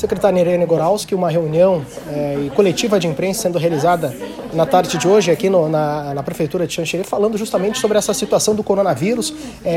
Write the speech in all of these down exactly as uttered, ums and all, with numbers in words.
Secretária Irene Goralski, uma reunião é, e coletiva de imprensa sendo realizada na tarde de hoje aqui no, na, na Prefeitura de Xanxerê, falando justamente sobre essa situação do coronavírus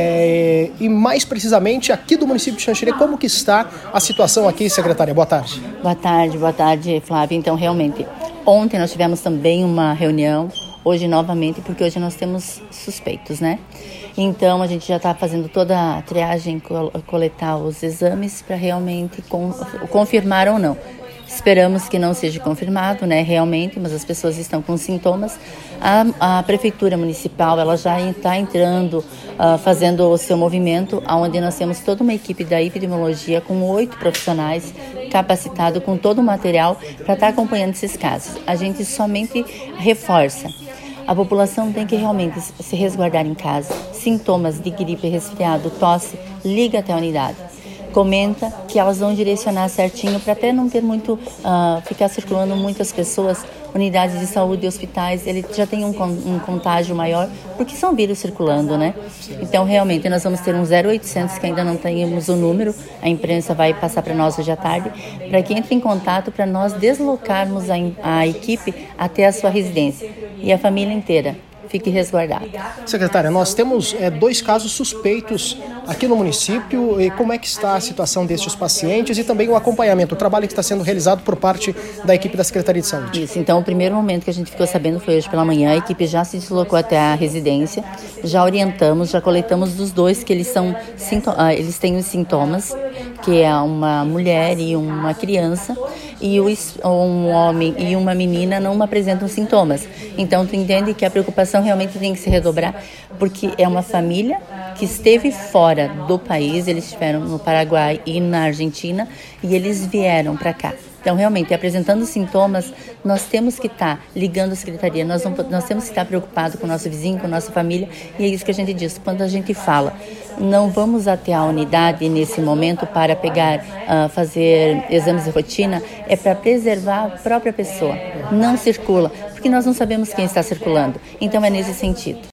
é, e mais precisamente aqui do município de Xanxerê, como que está a situação aqui, secretária? Boa tarde. Boa tarde, boa tarde, Flávia. Então, realmente, ontem nós tivemos também uma reunião, hoje novamente, porque hoje nós temos suspeitos, né? Então, a gente já está fazendo toda a triagem, coletar os exames para realmente com, confirmar ou não. Esperamos que não seja confirmado, né, realmente, mas as pessoas estão com sintomas. A, a Prefeitura Municipal, ela já está entrando, uh, fazendo o seu movimento, onde nós temos toda uma equipe da epidemiologia com oito profissionais capacitados, com todo o material para estar acompanhando esses casos. A gente somente reforça. A população tem que realmente se resguardar em casa. Sintomas de gripe, resfriado, tosse, liga até a unidade. Comenta que elas vão direcionar certinho para até não ter muito, uh, ficar circulando muitas pessoas, unidades de saúde e hospitais, ele já tem um, um contágio maior, porque são vírus circulando, né? Então, realmente, nós vamos ter um zero oitocentos que ainda não temos o número, a imprensa vai passar para nós hoje à tarde, para que entre em contato para nós deslocarmos a, a equipe até a sua residência e a família inteira. Fique resguardado. Secretária, nós temos é, dois casos suspeitos aqui no município. E como é que está a situação destes pacientes e também o acompanhamento, o trabalho que está sendo realizado por parte da equipe da Secretaria de Saúde? Isso, então o primeiro momento que a gente ficou sabendo foi hoje pela manhã. A equipe já se deslocou até a residência, já orientamos, já coletamos dos dois que eles são eles têm os sintomas, que é uma mulher e uma criança, e um homem e uma menina não apresentam sintomas. Então tu entende que a preocupação realmente tem que se redobrar, porque é uma família que esteve fora do país, eles estiveram no Paraguai e na Argentina, e eles vieram para cá. Então, realmente, apresentando sintomas, nós temos que estar ligando a secretaria, nós, não, nós temos que estar preocupados com o nosso vizinho, com a nossa família, e é isso que a gente diz. Quando a gente fala, não vamos até a unidade nesse momento para pegar, uh, fazer exames de rotina, é para preservar a própria pessoa. Não circula, porque nós não sabemos quem está circulando. Então, é nesse sentido.